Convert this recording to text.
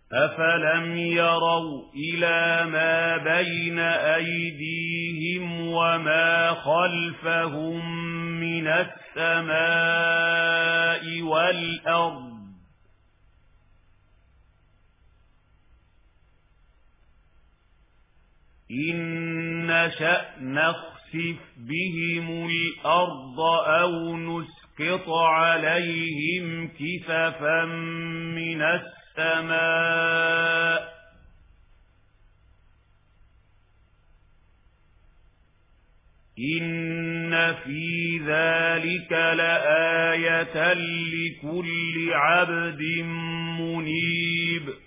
أفلم يروا إلى ما بين أيديهم وما خلفهم من السماء والأرض إن نشأ نخسف بهم الأرض أو نسقط عليهم كسفا من السماء إن في ذلك لآية لكل عبد منيب